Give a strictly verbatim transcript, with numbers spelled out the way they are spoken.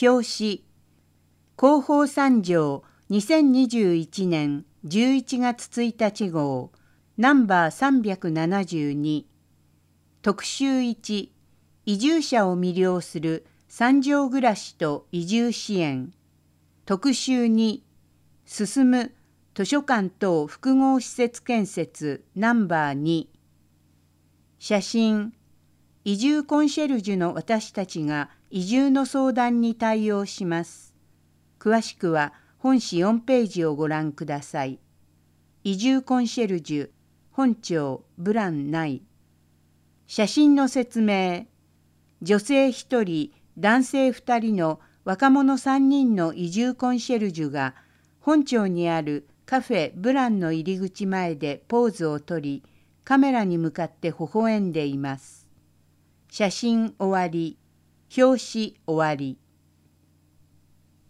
表紙広報三条にせんにじゅういちねんじゅういちがつついたち号ナンバーさんびゃくななじゅうに特集いち移住者を魅了する三条暮らしと移住支援特集に進む図書館等複合施設建設ナンバーに写真移住コンシェルジュの私たちが移住の相談に対応します。詳しくは本誌よんページをご覧ください。移住コンシェルジュ本庁ブラン内写真の説明女性ひとり男性ふたりの若者さんにんの移住コンシェルジュが本庁にあるカフェブランの入り口前でポーズをとりカメラに向かって微笑んでいます。写真終わり。表紙終わり。